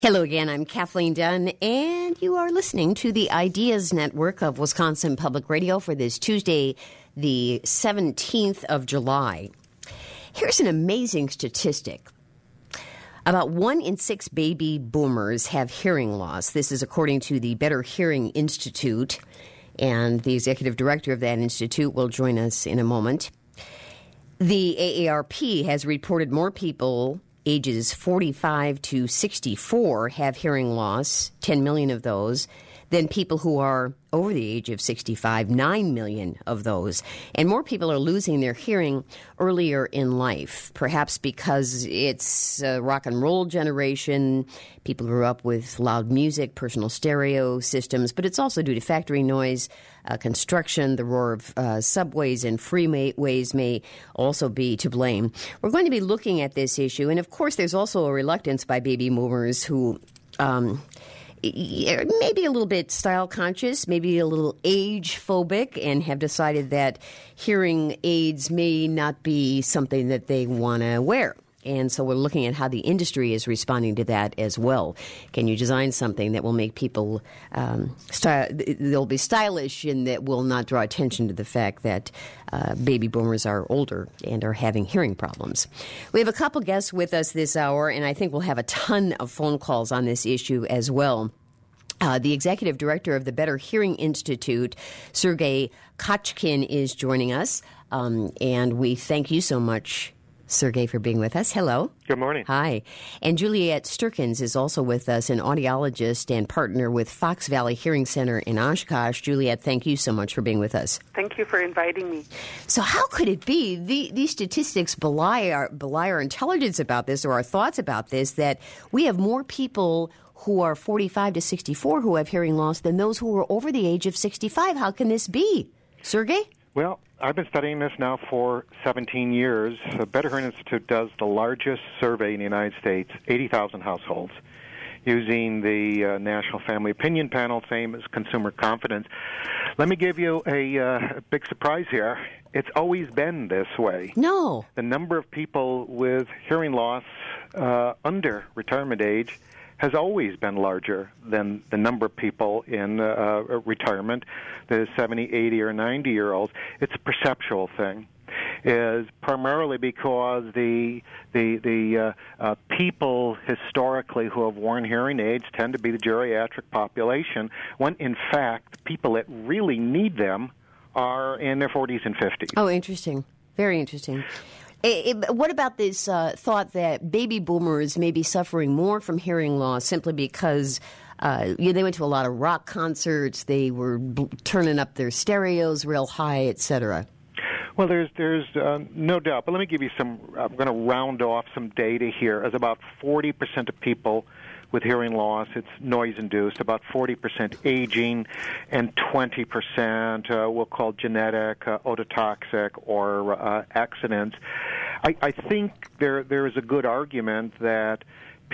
Hello again, I'm Kathleen Dunn, and you are listening to the Ideas Network of Wisconsin Public Radio for this Tuesday, the 17th of July. Here's an amazing statistic. About 1 in 6 baby boomers have hearing loss. This is according to the Better Hearing Institute, and the executive director of that institute will join us in a moment. The AARP has reported more people ages 45 to 64 have hearing loss, 10 million of those, than people who are over the age of 65, 9 million of those. And more people are losing their hearing earlier in life, perhaps because it's a rock and roll generation. People grew up with loud music, personal stereo systems, but it's also due to factory noise, construction, the roar of subways and freeways may also be to blame. We're going to be looking at this issue, and of course there's also a reluctance by baby boomers who maybe a little bit style conscious, maybe a little age phobic, and have decided that hearing aids may not be something that they want to wear. And so we're looking at how the industry is responding to that as well. Can you design something that will make people they'll be stylish and that will not draw attention to the fact that baby boomers are older and are having hearing problems? We have a couple guests with us this hour, and I think we'll have a ton of phone calls on this issue as well. The executive director of the Better Hearing Institute, Sergei Kochkin, is joining us, and we thank you so much, Sergei, for being with us. Hello. Good morning. Hi. And Juliet Sturkins is also with us, an audiologist and partner with Fox Valley Hearing Center in Oshkosh. Juliet, thank you so much for being with us. Thank you for inviting me. So how could it be, these statistics belie our intelligence about this or our thoughts about this, that we have more people who are 45 to 64 who have hearing loss than those who are over the age of 65? How can this be? Sergei? Well, I've been studying this now for 17 years. The Better Hearing Institute does the largest survey in the United States, 80,000 households, using the National Family Opinion Panel, same as Consumer Confidence. Let me give you a big surprise here. It's always been this way. No. The number of people with hearing loss under retirement age has always been larger than the number of people in retirement, the 70, 80, or 90-year-olds. It's a perceptual thing. Is primarily because the people historically who have worn hearing aids tend to be the geriatric population, when in fact people that really need them are in their 40s and 50s. Oh, interesting. Very interesting. What about this thought that baby boomers may be suffering more from hearing loss simply because they went to a lot of rock concerts, they were turning up their stereos real high, et cetera? Well, there's no doubt. But let me give you I'm going to round off some data here. As about 40% of people with hearing loss, it's noise-induced, about 40% aging, and 20% we'll call genetic, ototoxic, or accidents. I think there is a good argument that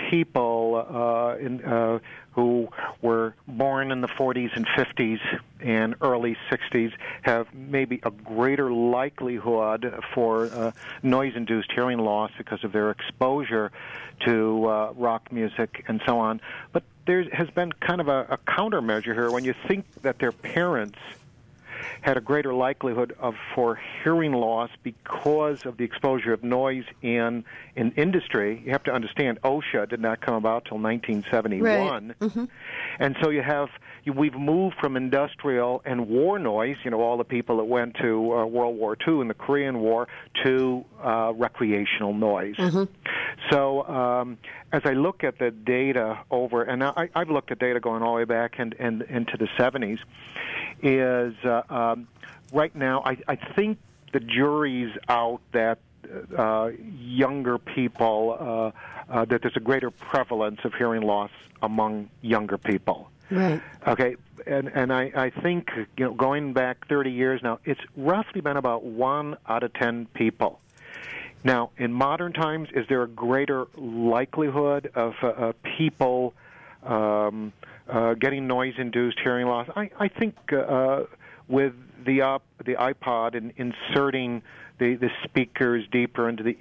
people who were born in the 40s and 50s and early 60s have maybe a greater likelihood for noise-induced hearing loss because of their exposure to rock music and so on. But there has been kind of a countermeasure here. When you think that their parents had a greater likelihood for hearing loss because of the exposure of noise in industry. You have to understand, OSHA did not come about till 1971. Right. Mm-hmm. And so we've moved from industrial and war noise, all the people that went to World War II and the Korean War, to recreational noise. Mm-hmm. So as I look at the data and I've looked at data going all the way back and into the 70s, is right now I think the jury's out that younger people, that there's a greater prevalence of hearing loss among younger people. Right. Okay, and I think, going back 30 years now, it's roughly been about 1 out of 10 people. Now, in modern times, is there a greater likelihood of people getting noise-induced hearing loss? I think with the iPod and inserting the speakers deeper into the ear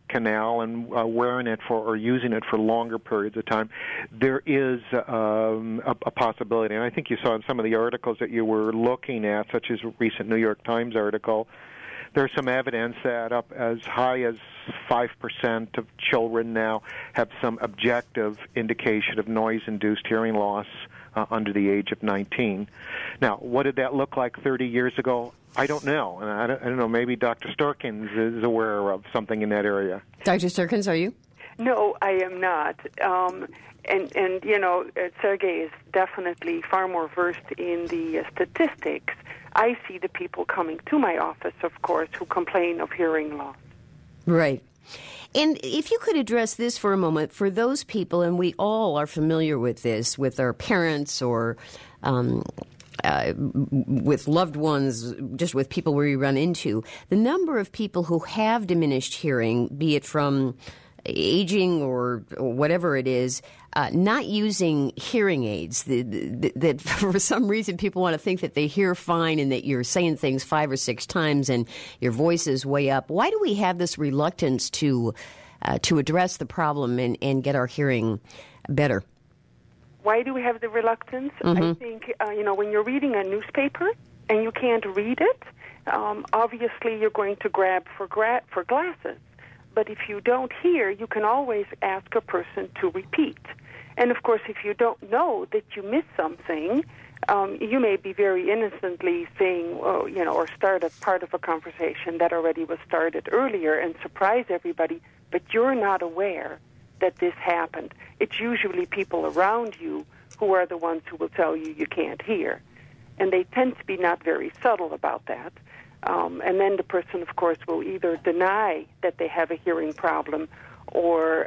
canal and wearing it for or using it for longer periods of time, there is a possibility. And I think you saw in some of the articles that you were looking at, such as a recent New York Times article, there's some evidence that up as high as 5% of children now have some objective indication of noise-induced hearing loss under the age of 19. Now, what did that look like 30 years ago? I don't know. And I don't know, maybe Dr. Storkins is aware of something in that area. Dr. Storkins, are you? No, I am not. And you know, Sergey is definitely far more versed in the statistics. I see the people coming to my office, of course, who complain of hearing loss. Right. And if you could address this for a moment, for those people, and we all are familiar with this, with our parents or with loved ones, just with people we run into, the number of people who have diminished hearing, be it from aging or whatever it is, not using hearing aids, that for some reason people want to think that they hear fine and that you're saying things 5 or 6 times and your voice is way up. Why do we have this reluctance to address the problem and get our hearing better? Why do we have the reluctance? Mm-hmm. I think, when you're reading a newspaper and you can't read it, obviously you're going to grab for glasses. But if you don't hear, you can always ask a person to repeat. And, of course, if you don't know that you missed something, you may be very innocently saying, or start a part of a conversation that already was started earlier and surprise everybody, but you're not aware that this happened. It's usually people around you who are the ones who will tell you you can't hear. And they tend to be not very subtle about that. And then the person, of course, will either deny that they have a hearing problem or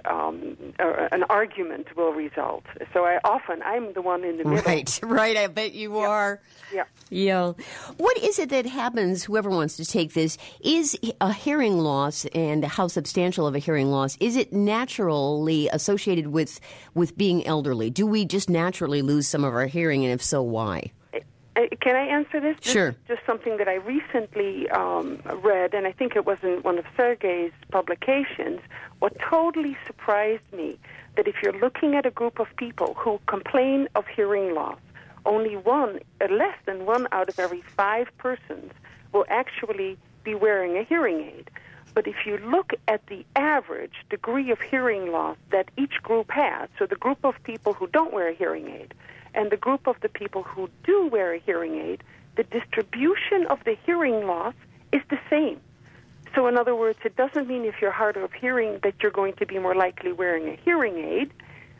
an argument will result. So I'm the one in the middle. Right, I bet you are. Yeah. What is it that happens, whoever wants to take this, is a hearing loss and how substantial of a hearing loss, is it naturally associated with being elderly? Do we just naturally lose some of our hearing, and if so, why? Can I answer this? Sure. This is just something that I recently read, and I think it was in one of Sergey's publications. What totally surprised me, that if you're looking at a group of people who complain of hearing loss, only less than 1 out of every 5 persons will actually be wearing a hearing aid. But if you look at the average degree of hearing loss that each group has, so the group of people who don't wear a hearing aid, and the group of the people who do wear a hearing aid, the distribution of the hearing loss is the same. So in other words, it doesn't mean if you're hard of hearing that you're going to be more likely wearing a hearing aid,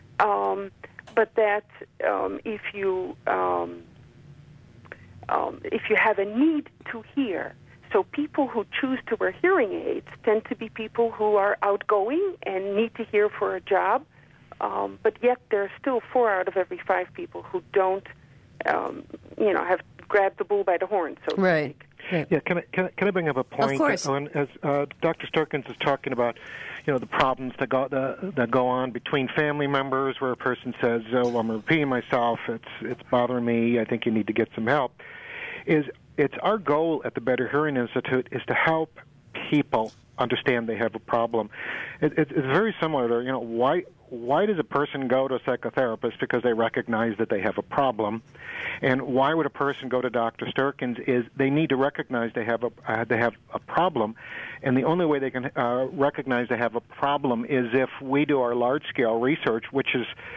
but that if you have a need to hear, so people who choose to wear hearing aids tend to be people who are outgoing and need to hear for a job, but yet there are still 4 out of every 5 people who don't, have grabbed the bull by the horn, so to speak. Right. Yeah, can I bring up a point? Of course. As Dr. Storkins is talking about, the problems that go on between family members, where a person says, "Oh, I'm repeating myself. It's bothering me. I think you need to get some help." It's our goal at the Better Hearing Institute is to help people understand they have a problem. It's very similar to why does a person go to a psychotherapist? Because they recognize that they have a problem. And why would a person go to Dr. Storkins is they need to recognize they have a problem. And the only way they can recognize they have a problem is if we do our large-scale research, which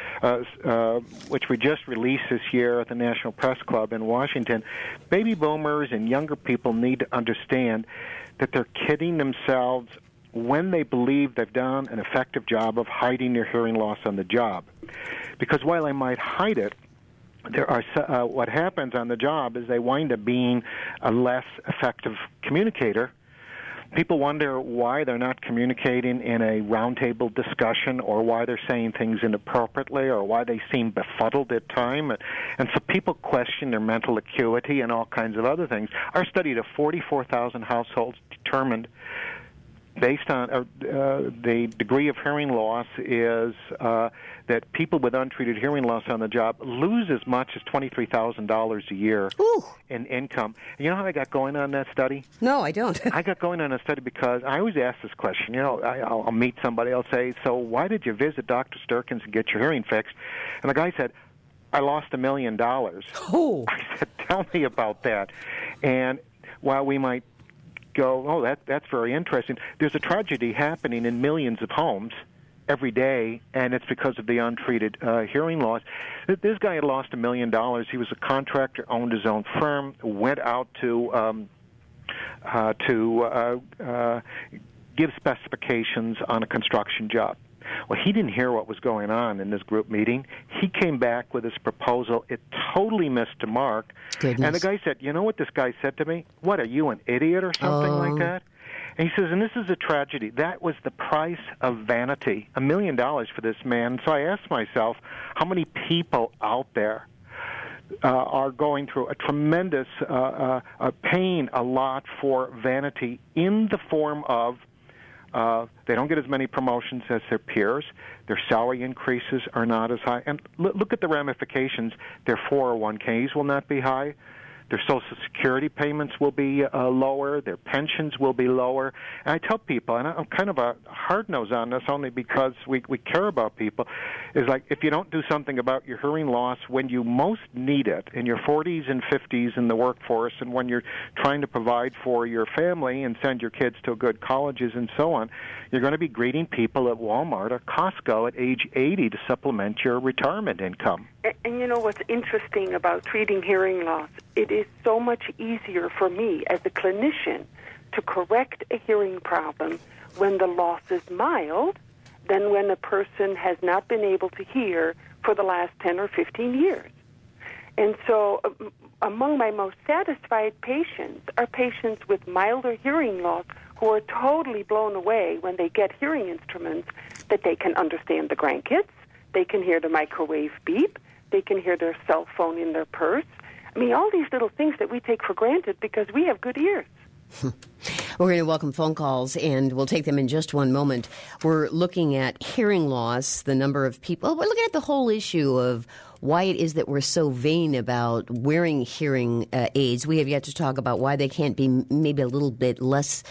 we just released this year at the National Press Club in Washington. Baby boomers and younger people need to understand that they're kidding themselves when they believe they've done an effective job of hiding their hearing loss on the job. Because while they might hide it, what happens on the job is they wind up being a less effective communicator. People wonder why they're not communicating in a roundtable discussion, or why they're saying things inappropriately, or why they seem befuddled at time. And so people question their mental acuity and all kinds of other things. Our study of 44,000 households determined based on the degree of hearing loss is that people with untreated hearing loss on the job lose as much as $23,000 a year in income. And you know how I got going on that study? No, I don't. I got going on a study because I always ask this question. You know, I'll meet somebody, I'll say, so why did you visit Dr. Sturkins and get your hearing fixed? And the guy said, I lost $1 million. Oh. I said, tell me about that. And while we might go, oh, that's very interesting, there's a tragedy happening in millions of homes every day, and it's because of the untreated hearing loss. This guy had lost $1 million. He was a contractor, owned his own firm, went out to give specifications on a construction job. Well, he didn't hear what was going on in this group meeting. He came back with his proposal. It totally missed the mark. Goodness. And the guy said, you know what this guy said to me? What, are you an idiot or something like that? And he says, and this is a tragedy. That was the price of vanity, $1 million for this man. So I asked myself, how many people out there are going through a tremendous paying a lot for vanity in the form of they don't get as many promotions as their peers. Their salary increases are not as high. And look at the ramifications. Their 401ks will not be high. Their Social Security payments will be lower. Their pensions will be lower. And I tell people, and I'm kind of a hard-nose on this only because we care about people, is like if you don't do something about your hearing loss when you most need it, in your 40s and 50s in the workforce, and when you're trying to provide for your family and send your kids to good colleges and so on, you're going to be greeting people at Walmart or Costco at age 80 to supplement your retirement income. And you know what's interesting about treating hearing loss? It is so much easier for me as a clinician to correct a hearing problem when the loss is mild than when a person has not been able to hear for the last 10 or 15 years. And so among my most satisfied patients are patients with milder hearing loss who are totally blown away when they get hearing instruments that they can understand the grandkids, they can hear the microwave beep, they can hear their cell phone in their purse. I mean, all these little things that we take for granted because we have good ears. We're going to welcome phone calls, and we'll take them in just one moment. We're looking at hearing loss, the number of people. We're looking at the whole issue of why it is that we're so vain about wearing hearing aids. We have yet to talk about why they can't be maybe a little bit less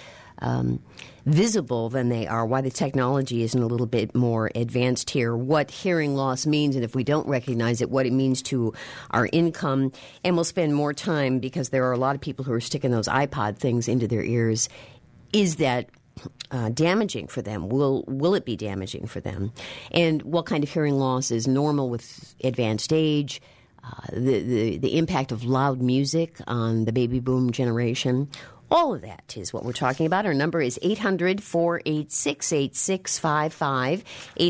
visible than they are, why the technology isn't a little bit more advanced here, what hearing loss means, and if we don't recognize it, what it means to our income. And we'll spend more time, because there are a lot of people who are sticking those iPod things into their ears. Is that damaging for them? Will it be damaging for them? And what kind of hearing loss is normal with advanced age? The impact of loud music on the baby boom generation. All of that is what we're talking about. Our number is 800-486-8655,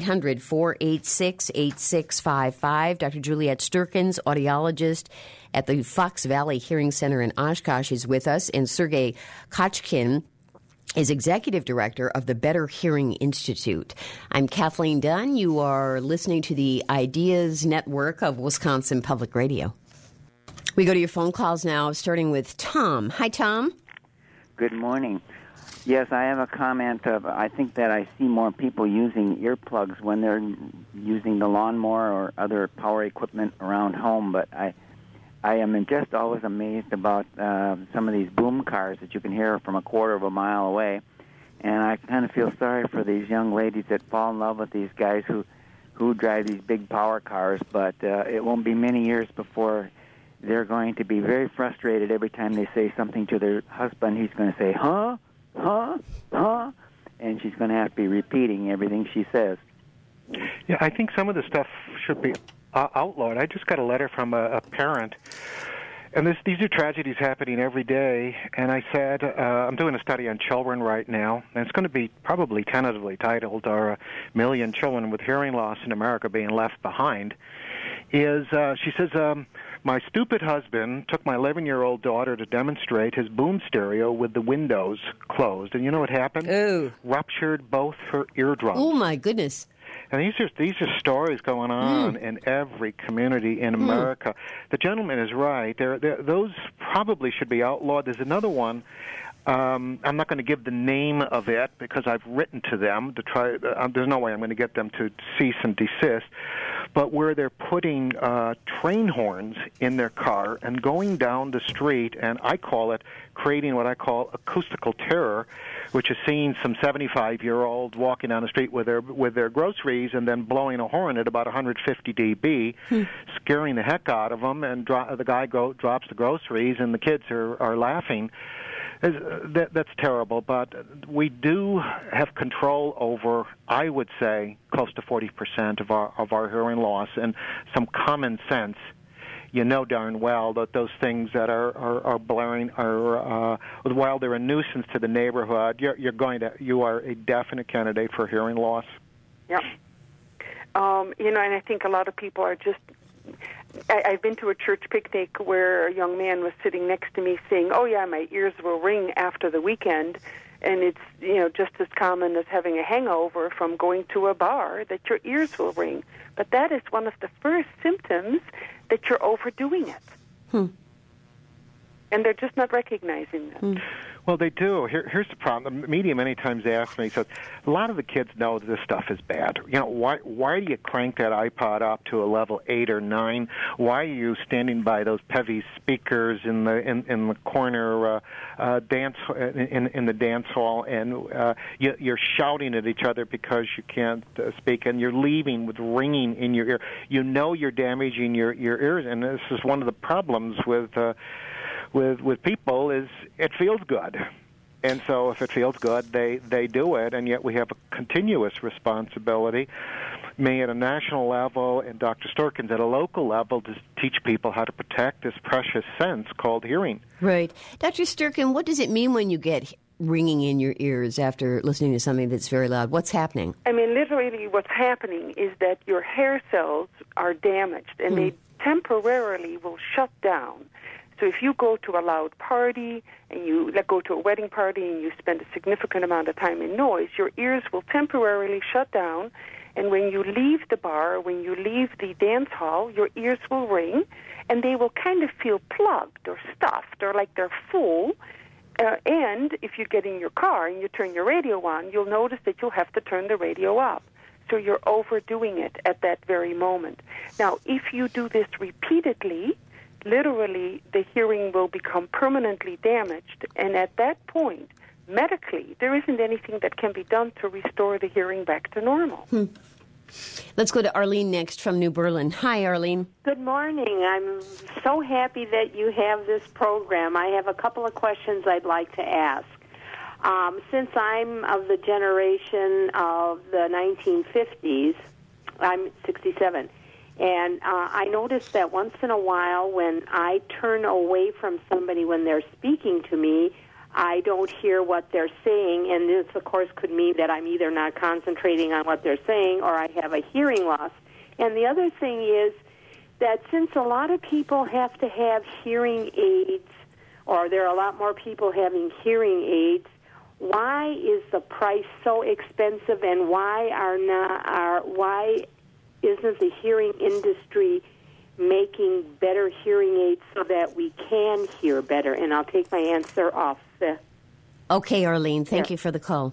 800-486-8655. Dr. Juliet Sturkins, audiologist at the Fox Valley Hearing Center in Oshkosh, is with us, and Sergei Kochkin is executive director of the Better Hearing Institute. I'm Kathleen Dunn. You are listening to the Ideas Network of Wisconsin Public Radio. We go to your phone calls now, starting with Tom. Hi, Tom. Good morning. Yes, I have a comment of, I think that I see more people using earplugs when they're using the lawnmower or other power equipment around home, but I am just always amazed about some of these boom cars that you can hear from a quarter of a mile away, and I kind of feel sorry for these young ladies that fall in love with these guys who drive these big power cars, but it won't be many years before they're going to be very frustrated every time they say something to their husband. He's going to say, huh, and she's going to have to be repeating everything she says. Yeah, I think some of the stuff should be outlawed. I just got a letter from a parent, and these are tragedies happening every day, and I said, I'm doing a study on children right now, and it's going to be probably tentatively titled, "Are 1 million children with hearing loss in America being left behind?" She says, my stupid husband took my 11-year-old daughter to demonstrate his boom stereo with the windows closed. And you know what happened? Oh. Ruptured both her eardrums. Oh, my goodness. And these are stories going on in every community in America. The gentleman is right. Those probably should be outlawed. There's another one. I'm not going to give the name of it because I've written to them to try. There's no way I'm going to get them to cease and desist. But where they're putting train horns in their car and going down the street, and I call it creating what I call acoustical terror, which is seeing some 75-year-old walking down the street with their groceries and then blowing a horn at about 150 dB, scaring the heck out of them, and the guy drops the groceries, and the kids are laughing. That's terrible, but we do have control over, I would say, close to 40% of our hearing loss, and some common sense. You know darn well that those things that are blaring are, while they're a nuisance to the neighborhood, you are a definite candidate for hearing loss. Yeah. And I think a lot of people are just. I've been to a church picnic where a young man was sitting next to me saying, "Oh yeah, my ears will ring after the weekend," and it's just as common as having a hangover from going to a bar that your ears will ring. But that is one of the first symptoms that you're overdoing it, and they're just not recognizing that. Well, they do. Here's the problem. The media many times asks me, so a lot of the kids know that this stuff is bad. Why do you crank that iPod up to a level 8 or 9? Why are you standing by those Peavey speakers in the corner dance in the dance hall, and you're shouting at each other because you can't speak, and you're leaving with ringing in your ear? You know you're damaging your ears, and this is one of the problems with people is it feels good. And so if it feels good, they do it, and yet we have a continuous responsibility, me at a national level and Dr. Sturkins at a local level, to teach people how to protect this precious sense called hearing. Right. Dr. Sturkin, what does it mean when you get ringing in your ears after listening to something that's very loud? What's happening? I mean, literally what's happening is that your hair cells are damaged, and they temporarily will shut down. So if you go to a loud party and you go to a wedding party and you spend a significant amount of time in noise, your ears will temporarily shut down. And when you leave the bar, when you leave the dance hall, your ears will ring, and they will kind of feel plugged or stuffed or like they're full. And if you get in your car and you turn your radio on, you'll notice that you'll have to turn the radio up. So you're overdoing it at that very moment. Now, if you do this repeatedly, literally, the hearing will become permanently damaged, and at that point, medically, there isn't anything that can be done to restore the hearing back to normal. Let's go to Arlene next from New Berlin. Hi, Arlene. Good morning. I'm so happy that you have this program. I have a couple of questions I'd like to ask. Since I'm of the generation of the 1950s, I'm 67. And I noticed that once in a while when I turn away from somebody when they're speaking to me, I don't hear what they're saying. And this, of course, could mean that I'm either not concentrating on what they're saying or I have a hearing loss. And the other thing is that since a lot of people have to have hearing aids, or there are a lot more people having hearing aids, why is the price so expensive, and why isn't the hearing industry making better hearing aids so that we can hear better? And I'll take my answer off. Okay, Arlene, thank you for the call.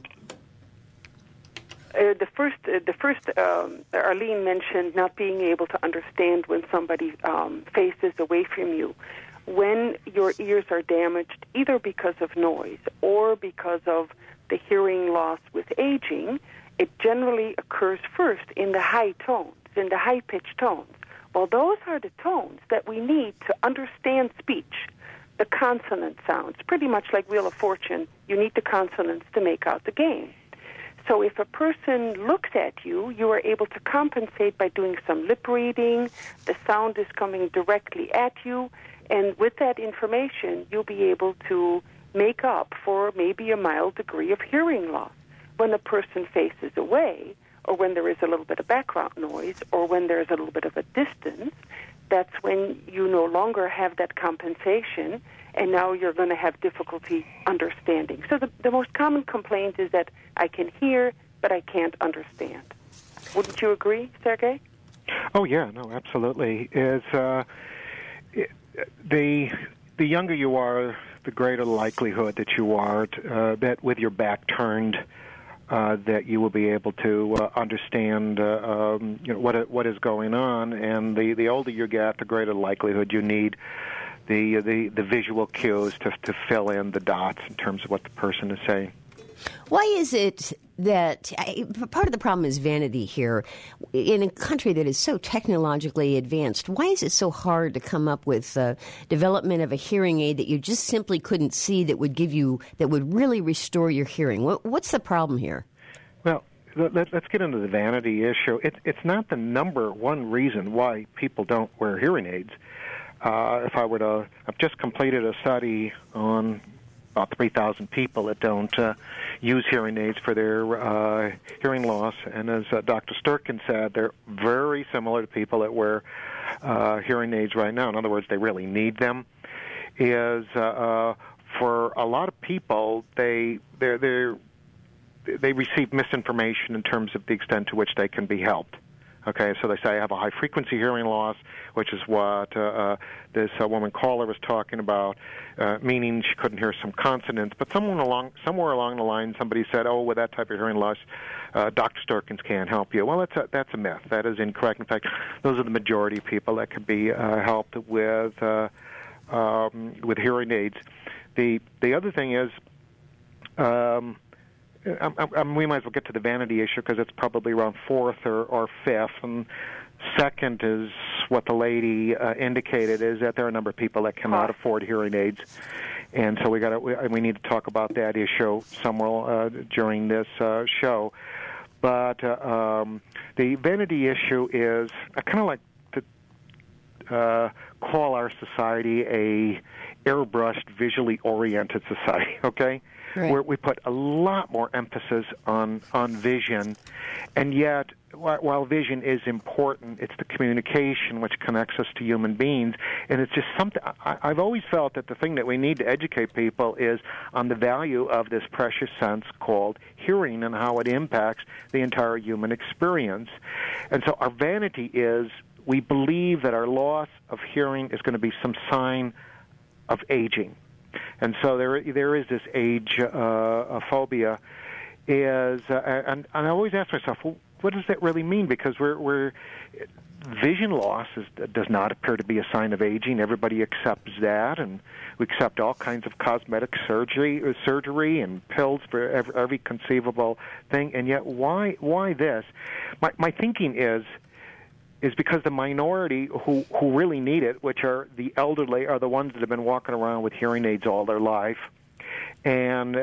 The first, Arlene mentioned not being able to understand when somebody faces away from you. When your ears are damaged, either because of noise or because of the hearing loss with aging, it generally occurs first in the high tones, in the high-pitched tones. Well, those are the tones that we need to understand speech, the consonant sounds. Pretty much like Wheel of Fortune, you need the consonants to make out the game. So if a person looks at you, you are able to compensate by doing some lip reading. The sound is coming directly at you, and with that information, you'll be able to make up for maybe a mild degree of hearing loss. When a person faces away, or when there is a little bit of background noise, or when there's a little bit of a distance, that's when you no longer have that compensation, and now you're going to have difficulty understanding. So the most common complaint is that I can hear, but I can't understand. Wouldn't you agree, Sergey? Oh, yeah, no, absolutely. The younger you are, the greater likelihood that you are that with your back turned, that you will be able to understand what is going on. And the older you get, the greater likelihood you need the visual cues to fill in the dots in terms of what the person is saying. Why is it that part of the problem is vanity here? In a country that is so technologically advanced, why is it so hard to come up with development of a hearing aid that you just simply couldn't see that would really restore your hearing? What's the problem here? Well, let's get into the vanity issue. It's not the number one reason why people don't wear hearing aids. I've just completed a study on about 3,000 people that don't use hearing aids for their hearing loss. And as Dr. Sturken said, they're very similar to people that wear hearing aids right now. In other words, they really need them. For a lot of people, they receive misinformation in terms of the extent to which they can be helped. Okay, so they say I have a high-frequency hearing loss, which is what this woman caller was talking about, meaning she couldn't hear some consonants. But somewhere along the line, somebody said, "Oh, with that type of hearing loss, Dr. Sturkens can't help you." Well, that's a myth. That is incorrect. In fact, those are the majority of people that can be helped with hearing aids. The other thing is. We might as well get to the vanity issue because it's probably around fourth or fifth. And second is what the lady indicated is that there are a number of people that cannot afford hearing aids, and so we need to talk about that issue somewhere during this show. But the vanity issue is I kind of like to call our society a airbrushed, visually oriented society. Okay. Right. Where we put a lot more emphasis on vision, and yet while vision is important, it's the communication which connects us to human beings, and it's just something. I've always felt that the thing that we need to educate people is on the value of this precious sense called hearing and how it impacts the entire human experience. And so our vanity is we believe that our loss of hearing is going to be some sign of aging. And so there is this age phobia. And I always ask myself, well, what does that really mean? Because we're vision loss does not appear to be a sign of aging. Everybody accepts that, and we accept all kinds of cosmetic surgery and pills for every conceivable thing. And yet, why this? My thinking is because the minority who really need it, which are the elderly, are the ones that have been walking around with hearing aids all their life. And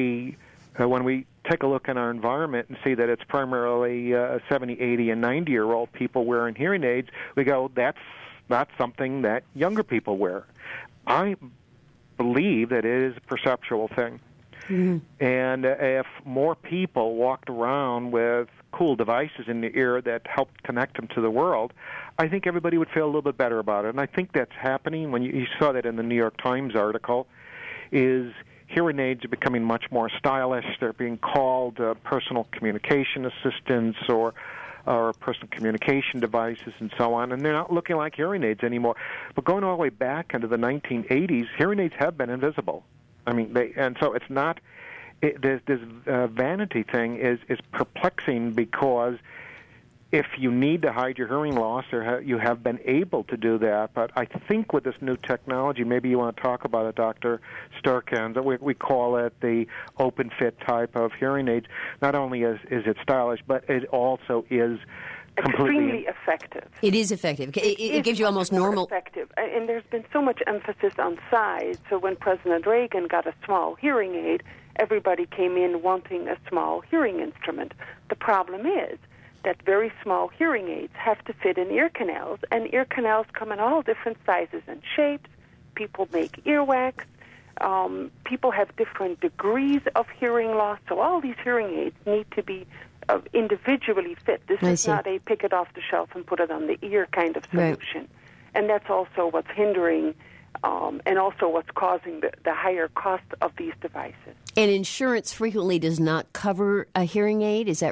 when we take a look in our environment and see that it's primarily 70, 80, and 90-year-old people wearing hearing aids, we go, that's not something that younger people wear. I believe that it is a perceptual thing. Mm-hmm. And if more people walked around with cool devices in the ear that helped connect them to the world, I think everybody would feel a little bit better about it. And I think that's happening. When you saw that in the New York Times article, is hearing aids are becoming much more stylish. They're being called personal communication assistants or personal communication devices and so on, and they're not looking like hearing aids anymore. But going all the way back into the 1980s, hearing aids have been invisible. I mean, so it's not. This vanity thing is perplexing because if you need to hide your hearing loss, you have been able to do that. But I think with this new technology, maybe you want to talk about it, Dr. Sturken. We call it the open fit type of hearing aids. Not only is it stylish, but it also is extremely effective. It is effective. It gives you almost normal. Effective, and there's been so much emphasis on size. So when President Reagan got a small hearing aid, everybody came in wanting a small hearing instrument. The problem is that very small hearing aids have to fit in ear canals, and ear canals come in all different sizes and shapes. People make earwax. People have different degrees of hearing loss, so all these hearing aids need to be individually fit. This is not a pick it off the shelf and put it on the ear kind of solution. Right. And that's also what's hindering and also what's causing the higher cost of these devices. And insurance frequently does not cover a hearing aid, is that right?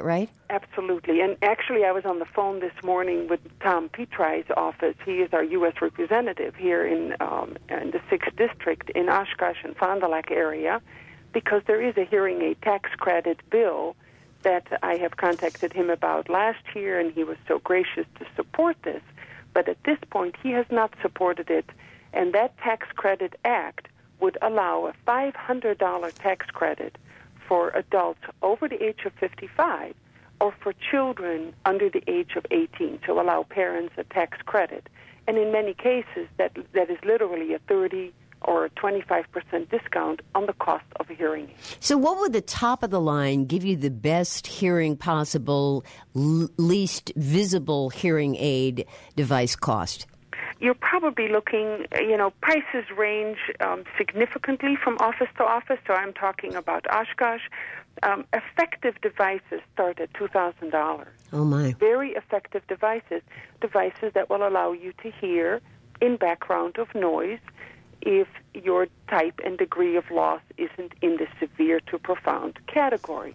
Absolutely. And actually, I was on the phone this morning with Tom Petrie's office. He is our U.S. representative here in the 6th District in Oshkosh and Fond du Lac area, because there is a hearing aid tax credit bill that I have contacted him about last year, and he was so gracious to support this. But at this point, he has not supported it, and that tax credit act would allow a $500 tax credit for adults over the age of 55 or for children under the age of 18, to allow parents a tax credit. And in many cases, that is literally a 30 or a 25% discount on the cost of a hearing aid. So what would the top of the line give you the best hearing possible, least visible hearing aid device cost? You're probably looking, prices range significantly from office to office, so I'm talking about Oshkosh. Effective devices start at $2,000. Oh, my. Very effective devices that will allow you to hear in background of noise if your type and degree of loss isn't in the severe to profound category.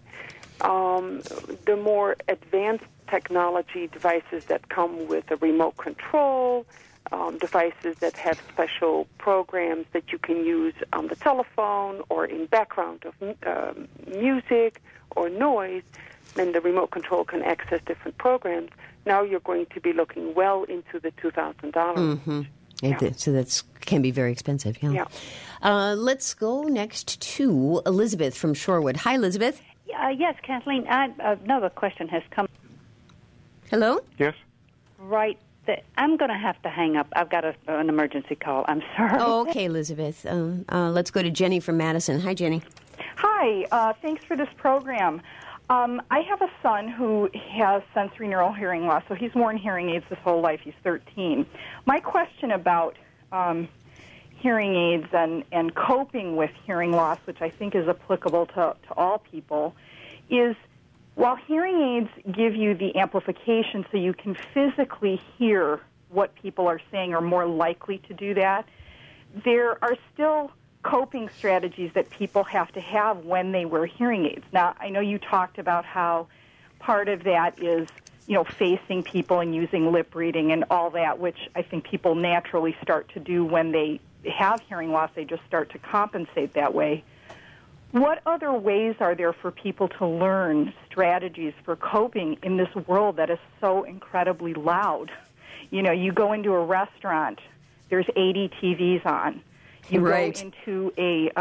The more advanced technology devices that come with a remote control, devices that have special programs that you can use on the telephone or in background of music or noise, and the remote control can access different programs. Now you're going to be looking well into the $2,000. Mm-hmm. Yeah. So that can be very expensive. Yeah. Let's go next to Elizabeth from Shorewood. Hi, Elizabeth. Yes, Kathleen. Another question has come. Hello? Yes? Right. I'm going to have to hang up. I've got an emergency call. I'm sorry. Oh, okay, Elizabeth. Let's go to Jenny from Madison. Hi, Jenny. Hi. Thanks for this program. I have a son who has sensory neural hearing loss, so he's worn hearing aids his whole life. He's 13. My question about hearing aids and coping with hearing loss, which I think is applicable to all people, is while hearing aids give you the amplification so you can physically hear what people are saying, or more likely to do that, there are still coping strategies that people have to have when they wear hearing aids. Now, I know you talked about how part of that is, facing people and using lip reading and all that, which I think people naturally start to do when they have hearing loss. They just start to compensate that way. What other ways are there for people to learn strategies for coping in this world that is so incredibly loud? You go into a restaurant, there's 80 TVs on. You go into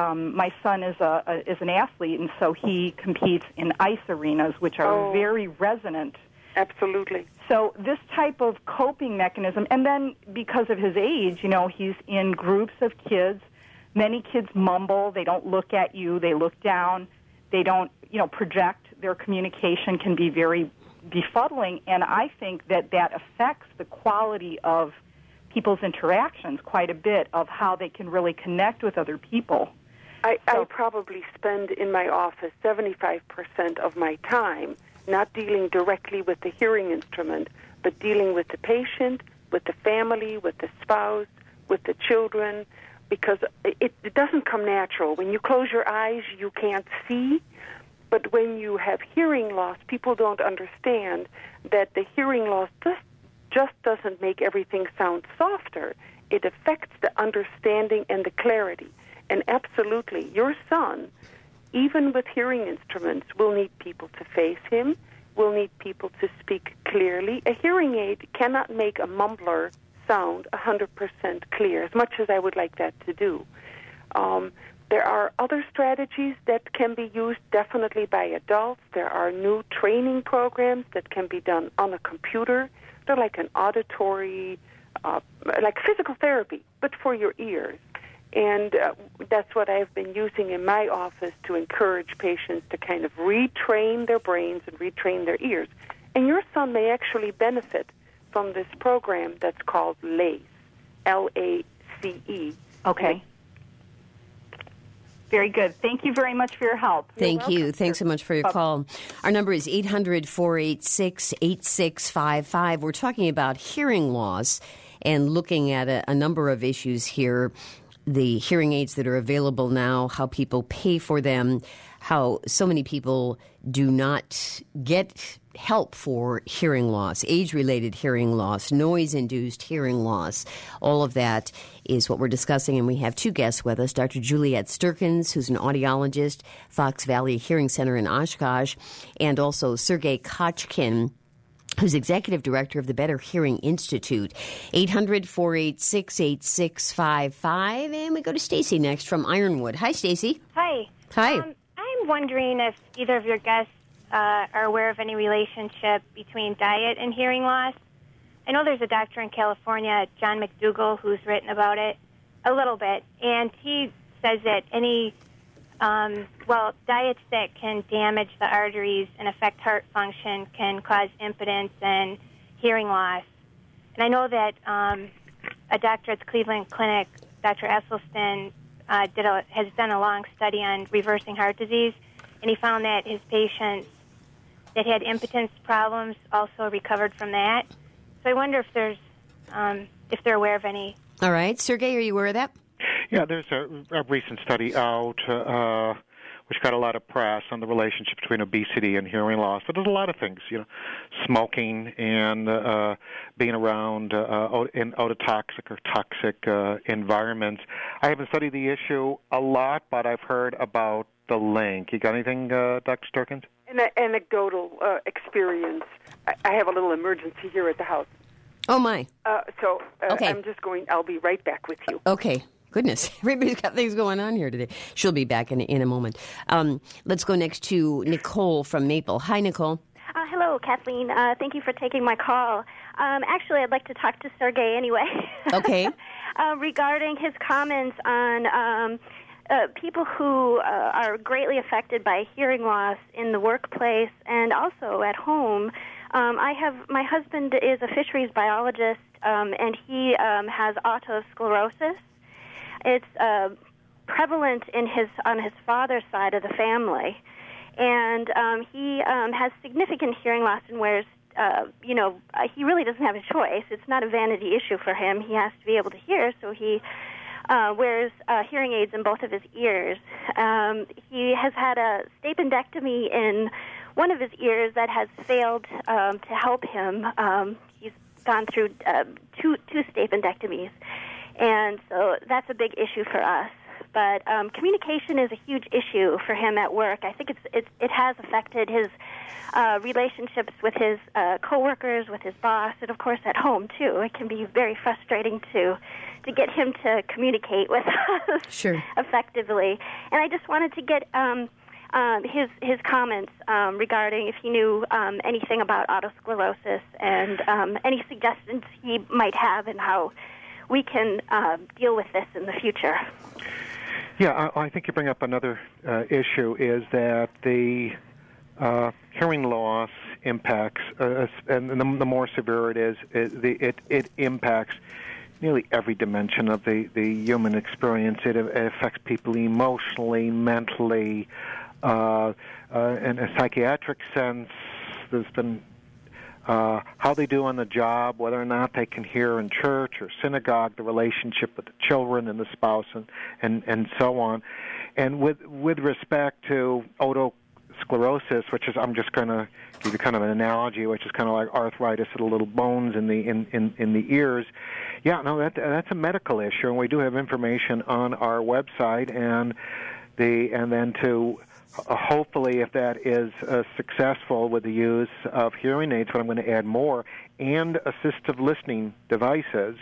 my son is an athlete, and so he competes in ice arenas, which are very resonant. Absolutely. So this type of coping mechanism, and then because of his age, he's in groups of kids. Many kids mumble. They don't look at you. They look down. They don't, project. Their communication can be very befuddling, and I think that affects the quality of people's interactions quite a bit, of how they can really connect with other people. I probably spend in my office 75% of my time not dealing directly with the hearing instrument, but dealing with the patient, with the family, with the spouse, with the children, because it doesn't come natural. When you close your eyes, you can't see. But when you have hearing loss, people don't understand that the hearing loss just doesn't make everything sound softer. It affects the understanding and the clarity. And absolutely, your son, even with hearing instruments, will need people to face him, will need people to speak clearly. A hearing aid cannot make a mumbler sound 100% clear, as much as I would like that to do. There are other strategies that can be used definitely by adults. There are new training programs that can be done on a computer. They're like an auditory, like physical therapy, but for your ears. And that's what I've been using in my office to encourage patients to kind of retrain their brains and retrain their ears. And your son may actually benefit from this program that's called LACE, L-A-C-E. Okay. Very good. Thank you very much for your help. Thank you. Thanks so much for your call. Our number is 800-486-8655. We're talking about hearing loss and looking at a number of issues here. The hearing aids that are available now, how people pay for them, how so many people do not get help for hearing loss, age-related hearing loss, noise-induced hearing loss. All of that is what we're discussing, and we have two guests with us, Dr. Juliet Sterkins, who's an audiologist, Fox Valley Hearing Center in Oshkosh, and also Sergei Kochkin, who's executive director of the Better Hearing Institute. 800-486-8655. And we go to Stacy next from Ironwood. Hi, Stacy. Hi. Hi. I'm wondering if either of your guests are aware of any relationship between diet and hearing loss. I know there's a doctor in California, John McDougall, who's written about it a little bit, and he says that any diets that can damage the arteries and affect heart function can cause impotence and hearing loss. And I know that a doctor at the Cleveland Clinic, Dr. Esselstyn, has done a long study on reversing heart disease, and he found that his patients that had impotence problems also recovered from that. So I wonder if they're aware of any. All right. Sergei, are you aware of that? Yeah, there's a recent study out which got a lot of press on the relationship between obesity and hearing loss. But there's a lot of things, smoking and being around in ototoxic or toxic environments. I haven't studied the issue a lot, but I've heard about the link. You got anything, Dr. Sterkins? An anecdotal experience. I have a little emergency here at the house. Oh, my. Okay. I'll be right back with you. Okay. Goodness, everybody's got things going on here today. She'll be back in a moment. Let's go next to Nicole from Maple. Hi, Nicole. Hello, Kathleen. Thank you for taking my call. Actually, I'd like to talk to Sergei anyway. Okay. Regarding his comments on people who are greatly affected by hearing loss in the workplace and also at home. My husband is a fisheries biologist, and he has otosclerosis. It's prevalent on his father's side of the family, and he has significant hearing loss and wears. He really doesn't have a choice. It's not a vanity issue for him. He has to be able to hear, so he wears hearing aids in both of his ears. He has had a stapendectomy in one of his ears that has failed to help him. He's gone through two stapendectomies. And so that's a big issue for us. But communication is a huge issue for him at work. I think it has affected his relationships with his coworkers, with his boss, and of course at home too. It can be very frustrating to get him to communicate with us effectively. And I just wanted to get his comments regarding if he knew anything about otosclerosis and any suggestions he might have and how we can deal with this in the future. Yeah, I think you bring up another issue is that the hearing loss impacts, and the more severe it is, it impacts nearly every dimension of the human experience. It affects people emotionally, mentally, in a psychiatric sense. There's been how they do on the job, whether or not they can hear in church or synagogue, the relationship with the children and the spouse, and so on. And with respect to otosclerosis, which is, I'm just going to give you kind of an analogy, which is kind of like arthritis of the little bones in the ears. Yeah, no, that's a medical issue, and we do have information on our website, and then to hopefully, if that is successful with the use of hearing aids, what I'm going to add more, and assistive listening devices,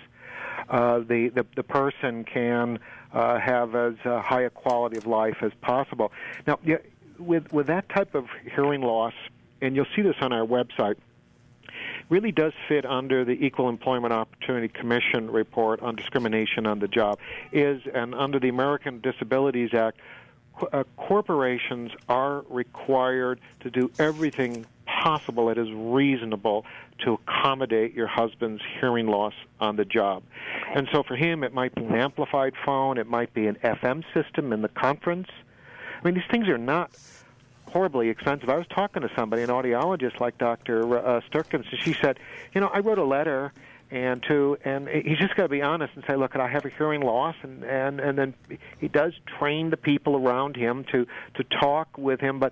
the person can have as high a quality of life as possible. Now, with that type of hearing loss, and you'll see this on our website, really does fit under the Equal Employment Opportunity Commission report on discrimination on the job, and under the American Disabilities Act, corporations are required to do everything possible that is reasonable to accommodate your husband's hearing loss on the job. Okay. And so for him, it might be an amplified phone, it might be an FM system in the conference. I mean, these things are not horribly expensive. I was talking to somebody, an audiologist like Dr. Sterkins, and she said, I wrote a letter and he's just got to be honest and say, look, I have a hearing loss, and then he does train the people around him to talk with him, but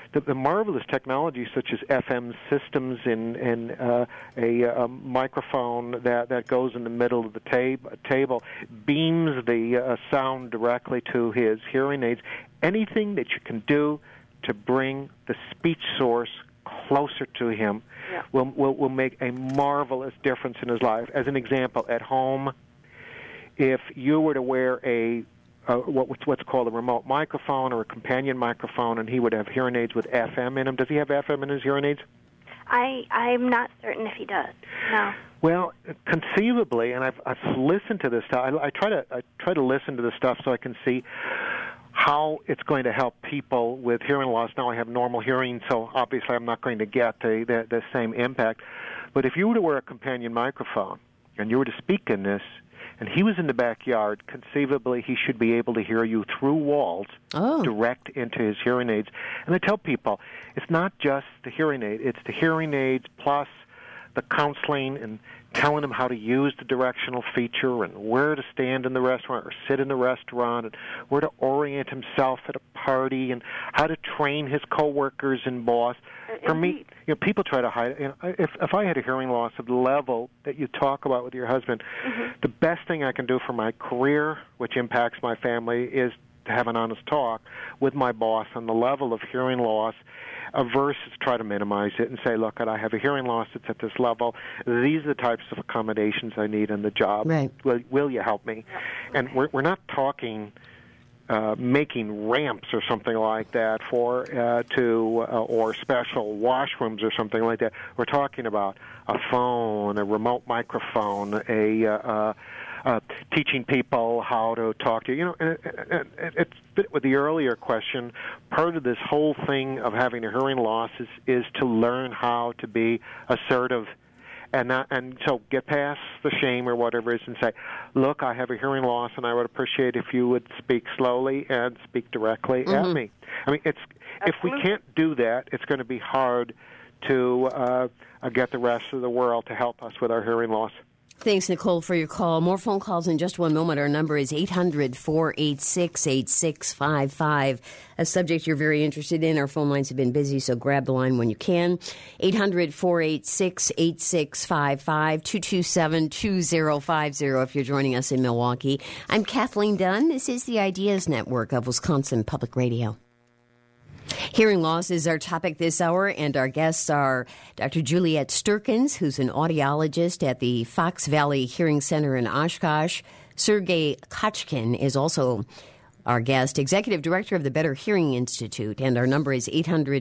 the marvelous technology such as FM systems and a microphone that goes in the middle of the table beams the sound directly to his hearing aids. Anything that you can do to bring the speech source closer to him will make a marvelous difference in his life. As an example, at home, if you were to wear what's called a remote microphone or a companion microphone, and he would have hearing aids with FM in them. Does he have FM in his hearing aids? I'm not certain if he does. No. Well, conceivably, and I've listened to this stuff. I try to listen to this stuff so I can see how it's going to help people with hearing loss. Now I have normal hearing, so obviously I'm not going to get the same impact. But if you were to wear a companion microphone and you were to speak in this, and he was in the backyard, conceivably he should be able to hear you through walls direct into his hearing aids. And I tell people, it's not just the hearing aid, it's the hearing aids plus the counseling and telling him how to use the directional feature and where to stand in the restaurant or sit in the restaurant and where to orient himself at a party and how to train his coworkers and boss. For me, people try to hide. If I had a hearing loss of the level that you talk about with your husband, the best thing I can do for my career, which impacts my family, is to have an honest talk with my boss on the level of hearing loss versus try to minimize it and say, look, I have a hearing loss that's at this level. These are the types of accommodations I need in the job. Right. Will you help me? And we're not talking making ramps or something like that or special washrooms or something like that. We're talking about a phone, a remote microphone, teaching people how to talk to you. It's fit with the earlier question. Part of this whole thing of having a hearing loss is to learn how to be assertive. And so get past the shame or whatever it is and say, look, I have a hearing loss, and I would appreciate if you would speak slowly and speak directly at me. I mean, if we can't do that, it's going to be hard to get the rest of the world to help us with our hearing loss. Thanks, Nicole, for your call. More phone calls in just one moment. Our number is 800-486-8655. A subject you're very interested in. Our phone lines have been busy, so grab the line when you can. 800-486-8655, 227-2050 if you're joining us in Milwaukee. I'm Kathleen Dunn. This is the Ideas Network of Wisconsin Public Radio. Hearing loss is our topic this hour, and our guests are Dr. Juliet Sturkins, who's an audiologist at the Fox Valley Hearing Center in Oshkosh. Sergey Kochkin is also our guest, Executive Director of the Better Hearing Institute, and our number is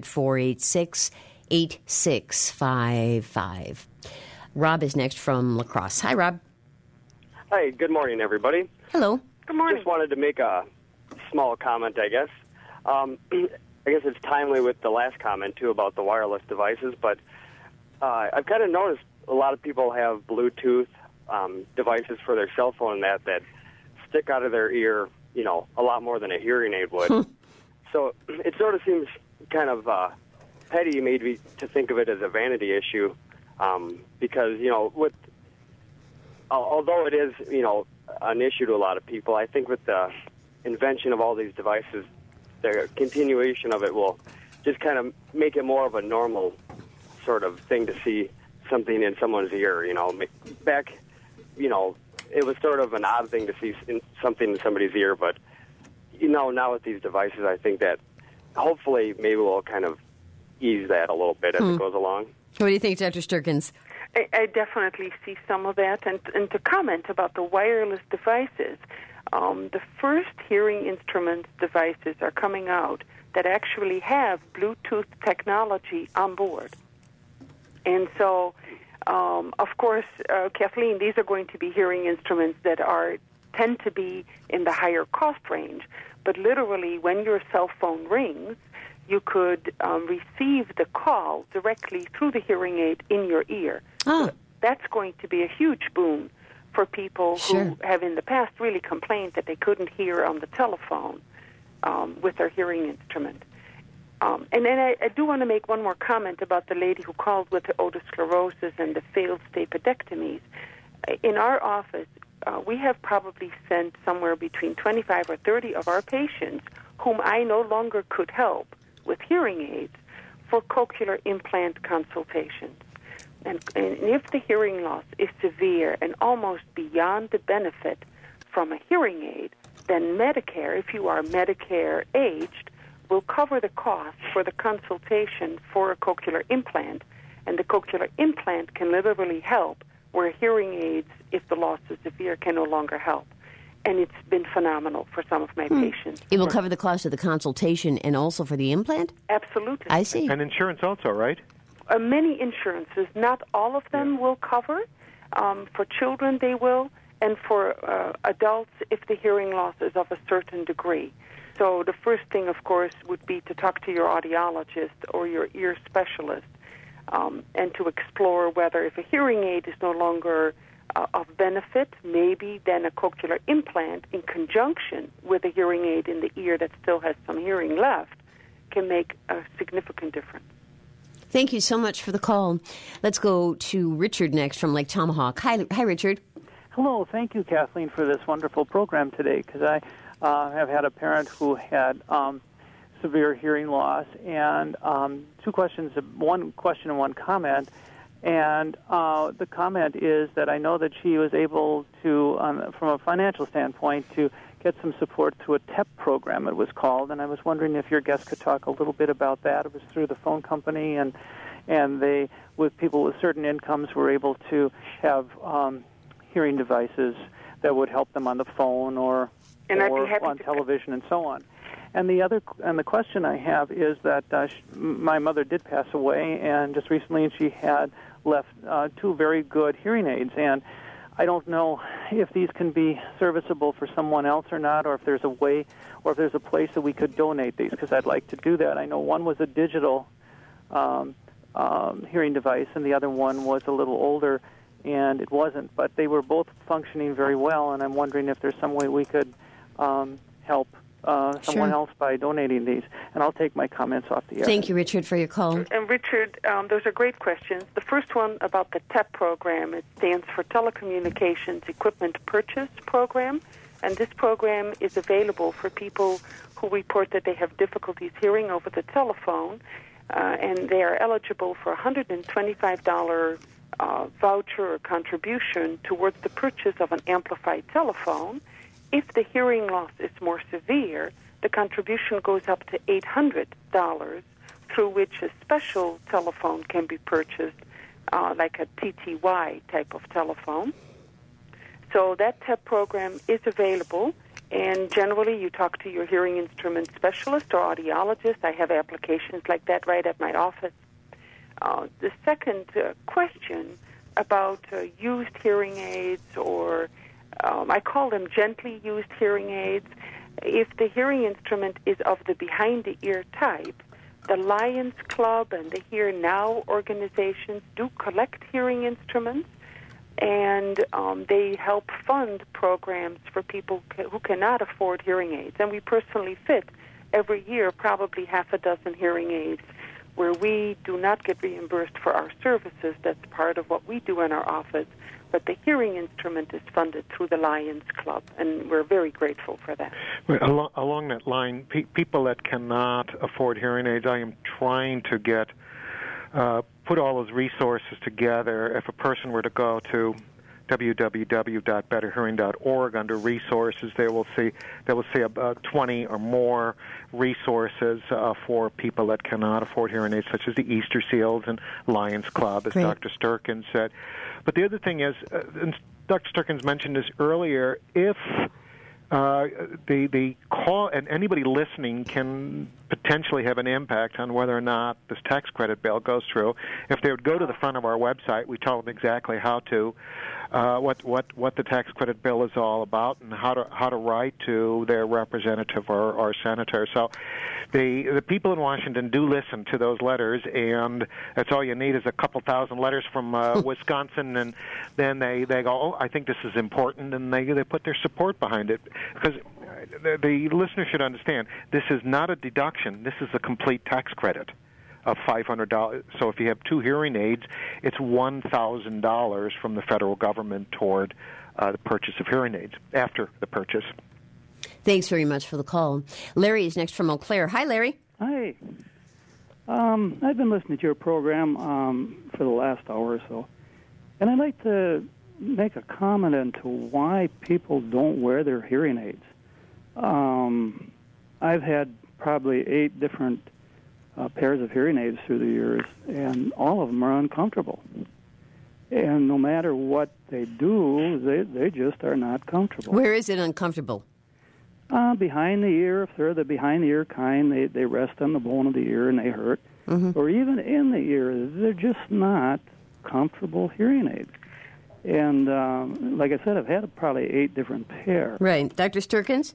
800-486-8655. Rob is next from La Crosse. Hi, Rob. Hi, good morning, everybody. Hello. Good morning. Just wanted to make a small comment, I guess. I guess it's timely with the last comment, too, about the wireless devices, but I've kind of noticed a lot of people have Bluetooth devices for their cell phone that stick out of their ear, a lot more than a hearing aid would. So it sort of seems kind of petty maybe to think of it as a vanity issue because, although it is, an issue to a lot of people, I think with the invention of all these devices, the continuation of it will just kind of make it more of a normal sort of thing to see something in someone's ear. Back, it was sort of an odd thing to see something in somebody's ear, but, now with these devices, I think that hopefully maybe we'll kind of ease that a little bit as it goes along. What do you think, Dr. Sturkins? I definitely see some of that. And to comment about the wireless devices, the first hearing instrument devices are coming out that actually have Bluetooth technology on board. And so, of course, Kathleen, these are going to be hearing instruments that tend to be in the higher cost range. But literally, when your cell phone rings, you could receive the call directly through the hearing aid in your ear. So that's going to be a huge boon for people who have in the past really complained that they couldn't hear on the telephone with their hearing instrument. And then I do want to make one more comment about the lady who called with the otosclerosis and the failed stapedectomies. In our office, we have probably sent somewhere between 25 or 30 of our patients whom I no longer could help with hearing aids for cochlear implant consultations. And if the hearing loss is severe and almost beyond the benefit from a hearing aid, then Medicare, if you are Medicare aged, will cover the cost for the consultation for a cochlear implant. And the cochlear implant can literally help where hearing aids, if the loss is severe, can no longer help. And it's been phenomenal for some of my patients. It will cover the cost of the consultation and also for the implant? Absolutely. I see. And insurance also, right? Many insurances, not all of them will cover. For children, they will. And for adults, if the hearing loss is of a certain degree. So the first thing, of course, would be to talk to your audiologist or your ear specialist and to explore whether if a hearing aid is no longer of benefit, maybe then a cochlear implant in conjunction with a hearing aid in the ear that still has some hearing left can make a significant difference. Thank you so much for the call. Let's go to Richard next from Lake Tomahawk. Hi, Richard. Hello. Thank you, Kathleen, for this wonderful program today, because I have had a parent who had severe hearing loss, and two questions, one question and one comment. And the comment is that I know that she was able to, from a financial standpoint, to get some support through a TEP program, it was called, and I was wondering if your guest could talk a little bit about that. It was through the phone company, and they, with people with certain incomes, were able to have hearing devices that would help them on the phone or on television and so on. And the question I have is that my mother did pass away, and just recently, and she had left two very good hearing aids, and I don't know if these can be serviceable for someone else or not, or if there's a way, or if there's a place that we could donate these, because I'd like to do that. I know one was a digital hearing device, and the other one was a little older, and it wasn't. But they were both functioning very well, and I'm wondering if there's some way we could help someone else by donating these. And I'll take my comments off the air. Thank you, Richard, for your call. And Richard, those are great questions. The first one about the TEP program, it stands for Telecommunications Equipment Purchase Program. And this program is available for people who report that they have difficulties hearing over the telephone, and they are eligible for a $125 voucher or contribution towards the purchase of an amplified telephone. If the hearing loss is more severe, the contribution goes up to $800, through which a special telephone can be purchased, like a TTY type of telephone. So that TEP program is available, and generally you talk to your hearing instrument specialist or audiologist. I have applications like that right at my office. The second question about used hearing aids, or I call them gently used hearing aids. If the hearing instrument is of the behind-the-ear type, the Lions Club and the Hear Now organizations do collect hearing instruments, and they help fund programs for people who cannot afford hearing aids. And we personally fit every year probably half a dozen hearing aids where we do not get reimbursed for our services. That's part of what we do in our office. But the hearing instrument is funded through the Lions Club, and we're very grateful for that. Along that line, people that cannot afford hearing aids, I am trying to get put all those resources together. If a person were to go to www.betterhearing.org under resources, they will see about 20 or more resources for people that cannot afford hearing aids, such as the Easter Seals and Lions Club, as Dr. Sturkins said. But the other thing is, and Dr. Sturkins mentioned this earlier, if the call, and anybody listening can potentially have an impact on whether or not this tax credit bill goes through. If they would go to the front of our website, we tell them exactly how to, what the tax credit bill is all about, and how to write to their representative or senator. So the people in Washington do listen to those letters, and that's all you need is a couple thousand letters from Wisconsin, and then they go, oh, I think this is important, and they put their support behind it. Because the listener should understand, this is not a deduction. This is a complete tax credit of $500. So if you have two hearing aids, it's $1,000 from the federal government toward the purchase of hearing aids after the purchase. Thanks very much for the call. Larry is next from Eau Claire. Hi, Larry. Hi. I've been listening to your program for the last hour or so, and I'd like to make a comment into why people don't wear their hearing aids. I've had probably 8 different pairs of hearing aids through the years, and all of them are uncomfortable. And no matter what they do, they just are not comfortable. Where is it uncomfortable? Behind the ear. If they're the behind-the-ear kind, they rest on the bone of the ear and they hurt. Mm-hmm. Or even in the ear, they're just not comfortable hearing aids. And like I said, I've had probably 8 different pairs. Right. Dr. Sturkins?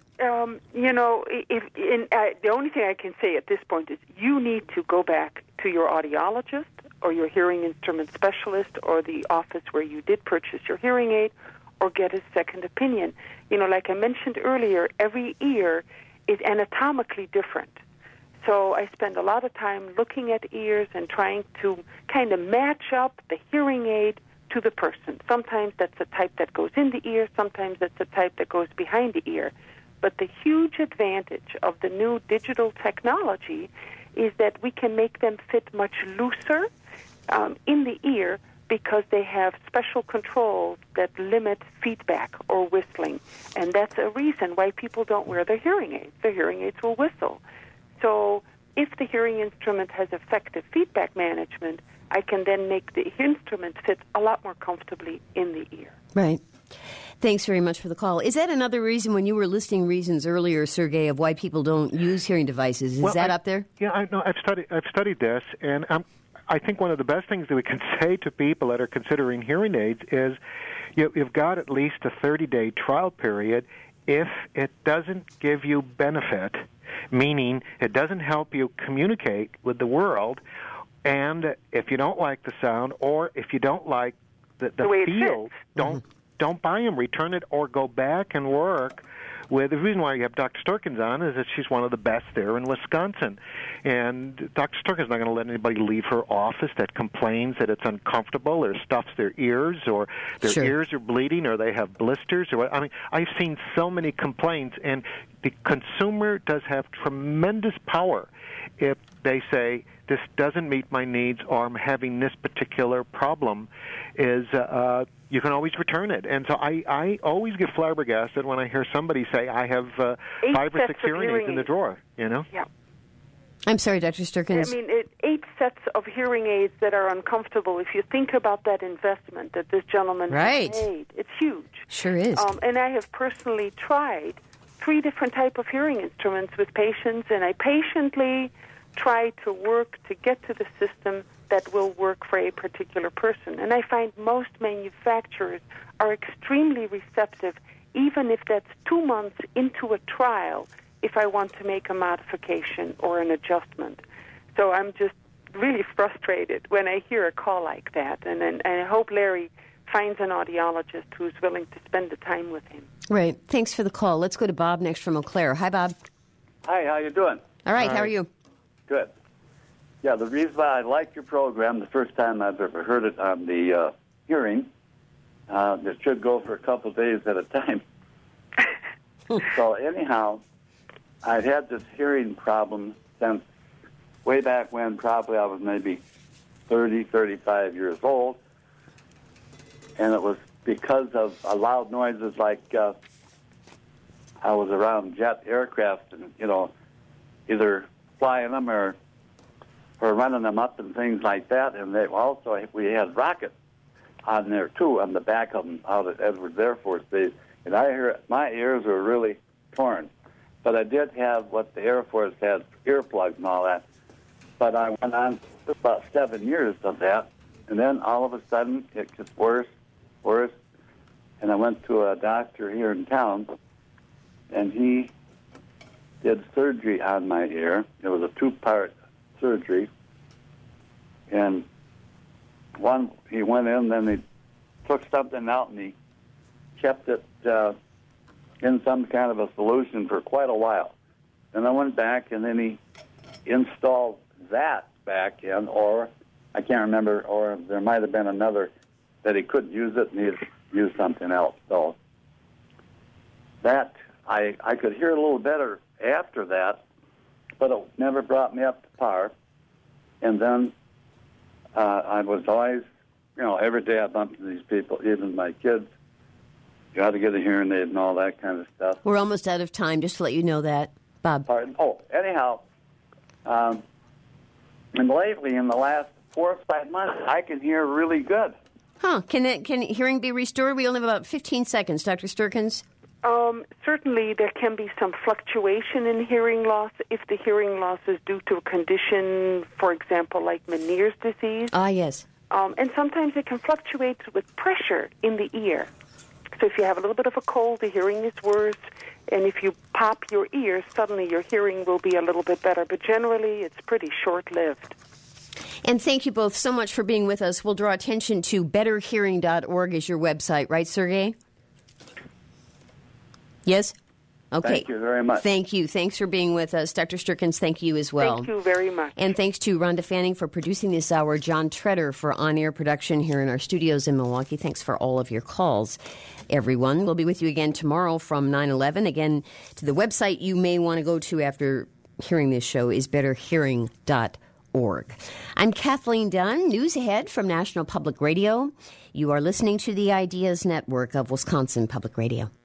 The only thing I can say at this point is you need to go back to your audiologist or your hearing instrument specialist or the office where you did purchase your hearing aid or get a second opinion. Like I mentioned earlier, every ear is anatomically different. So I spend a lot of time looking at ears and trying to kind of match up the hearing aid to the person. Sometimes that's a type that goes in the ear, sometimes that's a type that goes behind the ear. But the huge advantage of the new digital technology is that we can make them fit much looser in the ear because they have special controls that limit feedback or whistling. And that's a reason why people don't wear their hearing aids. Their hearing aids will whistle. So if the hearing instrument has effective feedback management, I can then make the instrument fit a lot more comfortably in the ear. Right. Thanks very much for the call. Is that another reason when you were listing reasons earlier, Sergey, of why people don't use hearing devices? Is that up there? Yeah, I've studied this, and I think one of the best things that we can say to people that are considering hearing aids is you've got at least a 30-day trial period. If it doesn't give you benefit, meaning it doesn't help you communicate with the world, and if you don't like the sound or if you don't like the feel, don't buy them, return it, or go back and work with. The reason why you have Dr. Sturkins on is that she's one of the best there in Wisconsin. And Dr. Sturkins is not going to let anybody leave her office that complains that it's uncomfortable or stuffs their ears or their ears are bleeding or they have blisters. Or I've seen so many complaints, and the consumer does have tremendous power if they say, this doesn't meet my needs or I'm having this particular problem, you can always return it. And so I always get flabbergasted when I hear somebody say, I have 5 or 6 hearing aids in the drawer, Yeah. I'm sorry, Dr. Sturkins. 8 sets of hearing aids that are uncomfortable. If you think about that investment that this gentleman has made, it's huge. Sure is. And I have personally tried 3 different type of hearing instruments with patients, and I patiently try to work to get to the system that will work for a particular person. And I find most manufacturers are extremely receptive, even if that's 2 months into a trial, if I want to make a modification or an adjustment. So I'm just really frustrated when I hear a call like that. And I hope Larry finds an audiologist who's willing to spend the time with him. Right. Thanks for the call. Let's go to Bob next from Eau Claire. Hi, Bob. Hi, how you doing? All right, how are you? Good. Yeah, the reason why I like your program, the first time I've ever heard it on the hearing, it should go for a couple of days at a time. So anyhow, I've had this hearing problem since way back when probably I was maybe 30, 35 years old. And it was because of loud noises like I was around jet aircraft and, either flying them or running them up and things like that. And we had rockets on there, too, on the back of them out at Edwards Air Force Base. And my ears were really torn. But I did have what the Air Force had, earplugs and all that. But I went on for about 7 years of that. And then all of a sudden, it gets worse. And I went to a doctor here in town, and he did surgery on my ear. It was a 2-part surgery. And he went in, then he took something out, and he kept it in some kind of a solution for quite a while. And I went back, and then he installed that back in, or I can't remember, or there might have been another that he couldn't use it, and he used something else. So that, I could hear a little better after that, but it never brought me up to par. And then I was always, every day I bumped into these people, even my kids. You got to get a hearing aid and all that kind of stuff. We're almost out of time, just to let you know that, Bob. Pardon? Oh, anyhow, and lately, in the last 4 or 5 months, I can hear really good. Huh. Can hearing be restored? We only have about 15 seconds, Dr. Sturkins. Certainly, there can be some fluctuation in hearing loss if the hearing loss is due to a condition, for example, like Meniere's disease. Ah, yes. And sometimes it can fluctuate with pressure in the ear. So if you have a little bit of a cold, the hearing is worse. And if you pop your ears, suddenly your hearing will be a little bit better. But generally, it's pretty short-lived. And thank you both so much for being with us. We'll draw attention to betterhearing.org as your website, right, Sergey? Yes? Okay. Thank you very much. Thank you. Thanks for being with us. Dr. Sturkins, thank you as well. Thank you very much. And thanks to Rhonda Fanning for producing this hour, John Treader for on-air production here in our studios in Milwaukee. Thanks for all of your calls, everyone. We'll be with you again tomorrow from 9/11. Again, to the website you may want to go to after hearing this show is betterhearing.org. I'm Kathleen Dunn. News ahead from National Public Radio. You are listening to the Ideas Network of Wisconsin Public Radio.